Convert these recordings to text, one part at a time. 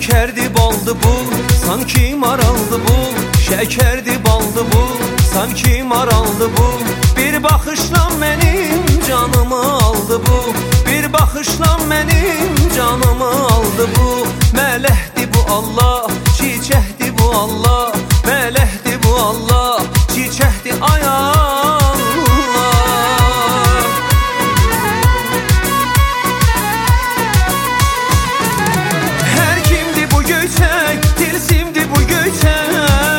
Şekerdi baldı bu, sanki maraldı bu. Şekerdi baldı bu, sanki maraldı bu. Bir bakışla benim canımı aldı bu. Bir bakışla benim canımı aldı bu. Melehdi bu Allah, çiçekti bu Allah. Melehdi bu Allah, çiçekti ay Allah. Her kimdi bu göçek, tilsimdi bu göçek.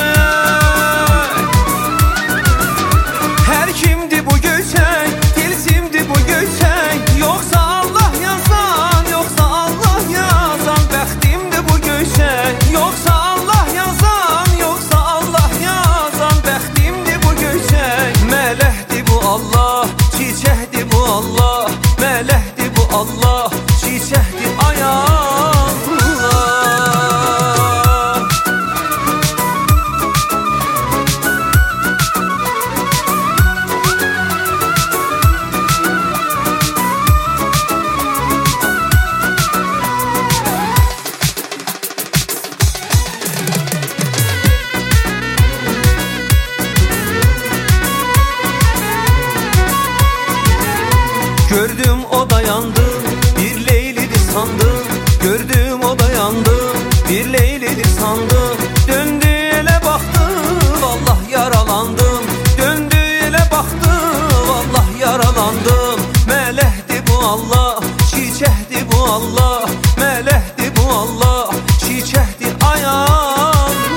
Her kimdi bu göçek, tilsimdi bu göçek. Yoksa Allah yazan, yoksa Allah yazan. Bəxtimdi bu göçek. Yoksa Allah yazan, yoksa Allah yazan. Bəxtimdi bu göçek. Melehdi bu Allah, çiçekdi bu Allah. Melehdi bu Allah, çiçekdi ay Allah. Gördüm o da yandı, bir Leyli'di sandım. Gördüm o da yandı, bir Leyli'di sandım. Döndü ele baktı, vallahi yaralandım. Döndü ele baktı, vallahi yaralandım. Melehdi bu Allah, çiçekti bu Allah. Melehdi bu Allah, çiçekti ay Allah.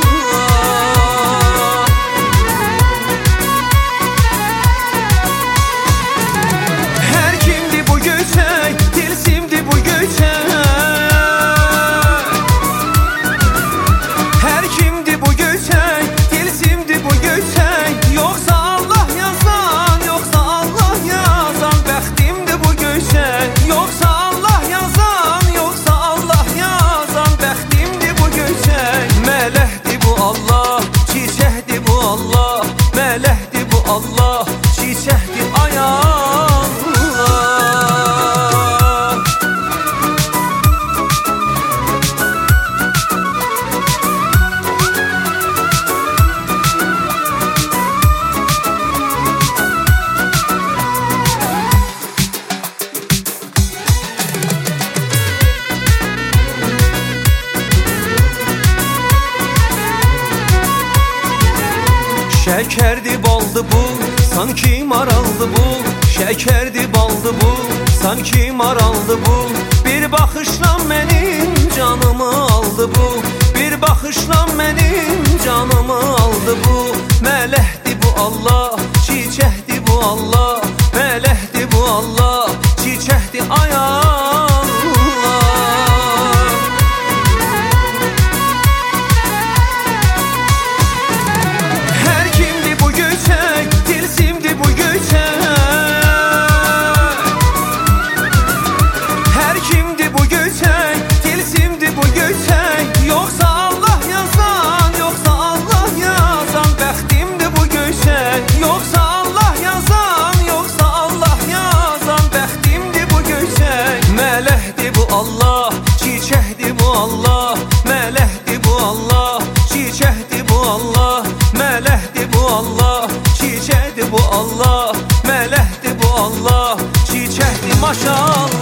Tilsimdi bu göçek. Her kimdi bu göçek, tilsimdi bu göçek. Yoksa Allah yazan, yoksa Allah yazan. Bəxtimdi bu göçek. Yoksa Allah yazan, yoksa Allah yazan. Bəxtimdi bu göçek. Melehdi bu Allah, çiçekdi bu Allah. Melehdi bu Allah, çiçekdi ay Allah. Şekerdi baldı bu, sanki maraldı bu. Şekerdi baldı bu, sanki maraldı bu. Bir bakışla benim canımı aldı bu. Bir bakışla benim canımı aldı bu. Melehdi bu Allah, çiçekti bu Allah. Melehdi bu Allah, çiçekti ay Allah. Tilsimdi bu göçek. Her kimdi bu göçek, tilsimdi bu göçek. Yoksa Allah yazan, yoksa Allah yazan. Bəxtimdi bu göçek. Yoksa Allah yazan, yoksa Allah yazan. Bəxtimdi bu göçek. Melehdi bu Allah, çiçekdi bu Allah. Melehdi bu Allah, çiçekdi bu Allah. Melehdi bu Allah, çiçekdi bu Allah. Melehdi bu Allah, çiçekdi maşallah.